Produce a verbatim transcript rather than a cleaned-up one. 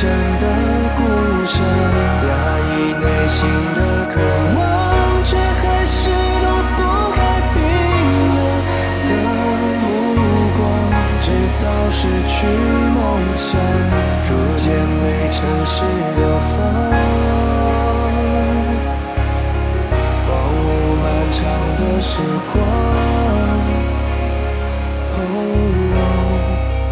真的故乡，压抑内心的渴望，却还是躲不开冰冷的目光，直到失去梦想，逐渐为城市流放。